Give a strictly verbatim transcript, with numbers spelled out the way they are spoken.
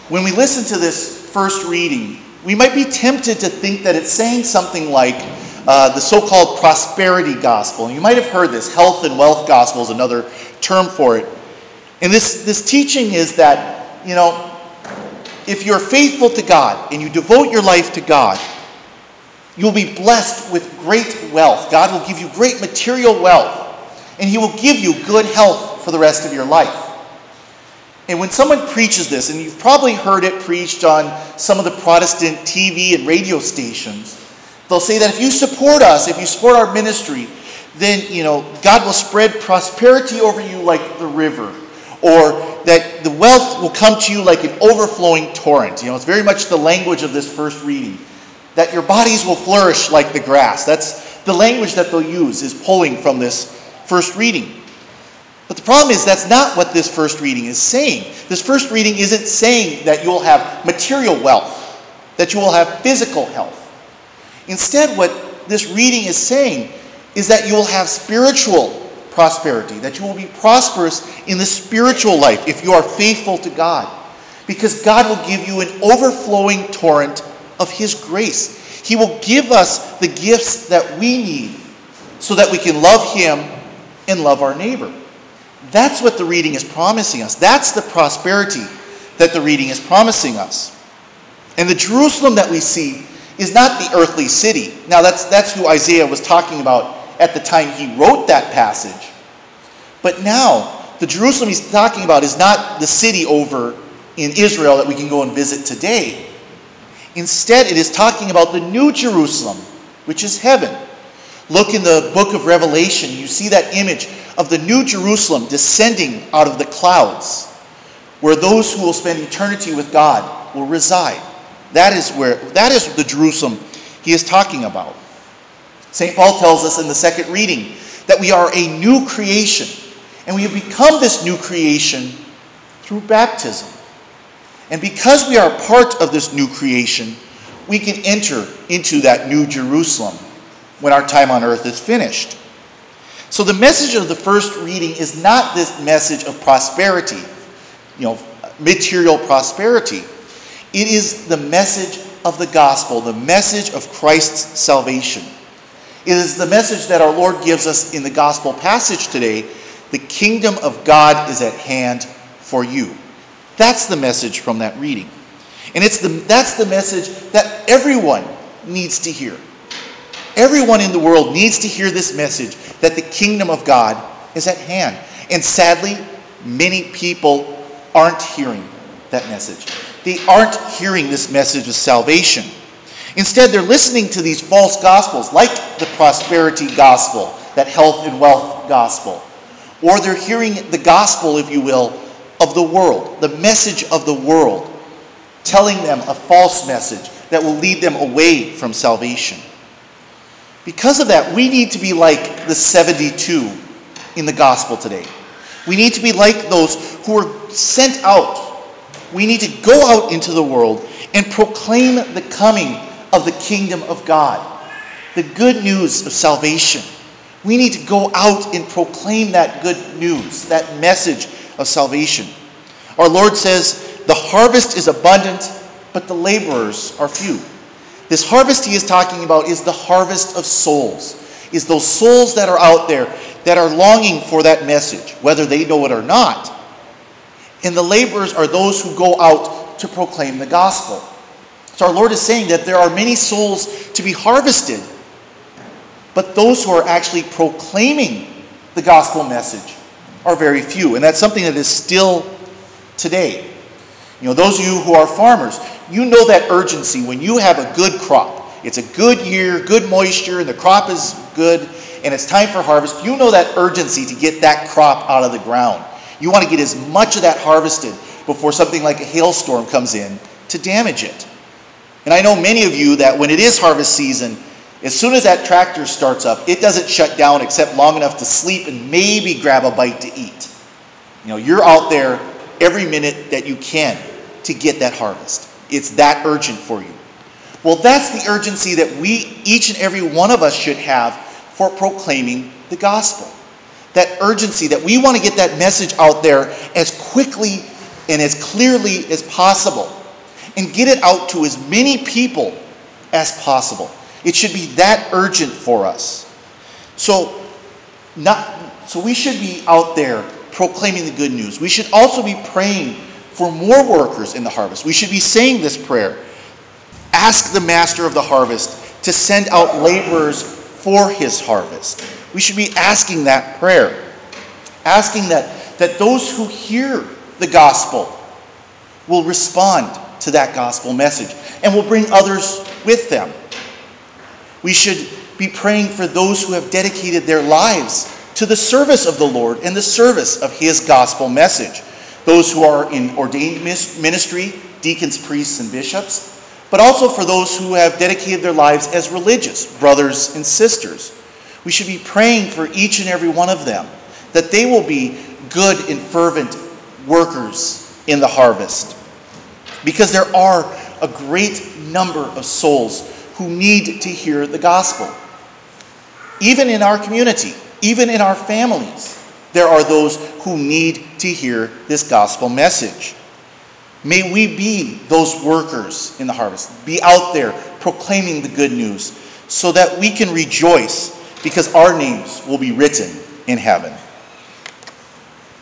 when we listen to this first reading, we might be tempted to think that it's saying something like uh, the so-called prosperity gospel. And you might have heard this. Health and wealth gospel is another term for it. And this, this teaching is that, you know, if you're faithful to God and you devote your life to God, you'll be blessed with great wealth. God will give you great material wealth, and he will give you good health for the rest of your life. And when someone preaches this, and you've probably heard it preached on some of the Protestant T V and radio stations, they'll say that if you support us, if you support our ministry, then, you know, God will spread prosperity over you like the river, or that the wealth will come to you like an overflowing torrent. You know, it's very much the language of this first reading. That your bodies will flourish like the grass. That's the language that they'll use, is pulling from this first reading. But the problem is that's not what this first reading is saying. This first reading isn't saying that you'll have material wealth, that you will have physical health. Instead, what this reading is saying is that you will have spiritual prosperity, that you will be prosperous in the spiritual life if you are faithful to God. Because God will give you an overflowing torrent of his grace. He will give us the gifts that we need so that we can love him and love our neighbor. That's what the reading is promising us. That's the prosperity that the reading is promising us. And the Jerusalem that we see is not the earthly city. Now that's, that's who Isaiah was talking about at the time he wrote that passage. But now, the Jerusalem he's talking about is not the city over in Israel that we can go and visit today. Instead, it is talking about the new Jerusalem, which is heaven. Look in the book of Revelation. You see that image of the new Jerusalem descending out of the clouds, where those who will spend eternity with God will reside. That is where that is the Jerusalem he is talking about. Saint Paul tells us in the second reading that we are a new creation, and we have become this new creation through baptism. And because we are part of this new creation, we can enter into that new Jerusalem when our time on earth is finished. So the message of the first reading is not this message of prosperity, you know, material prosperity. It is the message of the gospel, the message of Christ's salvation. It is the message that our Lord gives us in the gospel passage today. The kingdom of God is at hand for you. That's the message from that reading. And it's the that's the message that everyone needs to hear. Everyone in the world needs to hear this message that the kingdom of God is at hand. And sadly, many people aren't hearing that message. They aren't hearing this message of salvation. Instead, they're listening to these false gospels, like the prosperity gospel, that health and wealth gospel. Or they're hearing the gospel, if you will, of the world, the message of the world, telling them a false message that will lead them away from salvation. Because of that, we need to be like the seventy-two in the gospel today. We need to be like those who are sent out. We need to go out into the world and proclaim the coming of the kingdom of God, the good news of salvation. We need to go out and proclaim that good news, that message of salvation. Our Lord says, the harvest is abundant, but the laborers are few. This harvest he is talking about is the harvest of souls, is those souls that are out there that are longing for that message, whether they know it or not. And the laborers are those who go out to proclaim the gospel. So our Lord is saying that there are many souls to be harvested, but those who are actually proclaiming the gospel message are very few. And that's something that is still today. You know, those of you who are farmers, you know that urgency when you have a good crop. It's a good year, good moisture, and the crop is good, and it's time for harvest. You know that urgency to get that crop out of the ground. You want to get as much of that harvested before something like a hailstorm comes in to damage it. And I know many of you that when it is harvest season, as soon as that tractor starts up, it doesn't shut down except long enough to sleep and maybe grab a bite to eat. You know, you're out there every minute that you can to get that harvest. It's that urgent for you. Well, that's the urgency that we, each and every one of us, should have for proclaiming the gospel. That urgency that we want to get that message out there as quickly and as clearly as possible. and get it out to as many people as possible. It should be that urgent for us. So, not, so we should be out there proclaiming the good news. We should also be praying for more workers in the harvest. We should be saying this prayer: ask the master of the harvest to send out laborers for his harvest. We should be asking that prayer. Asking that, that those who hear the gospel will respond to that gospel message and will bring others with them. We should be praying for those who have dedicated their lives to the service of the Lord and the service of his gospel message. Those who are in ordained ministry, deacons, priests, and bishops, but also for those who have dedicated their lives as religious, brothers and sisters. We should be praying for each and every one of them, that they will be good and fervent workers in the harvest. Because there are a great number of souls who need to hear the gospel. Even in our community, even in our families, there are those who need to hear this gospel message. May we be those workers in the harvest, be out there proclaiming the good news, so that we can rejoice because our names will be written in heaven.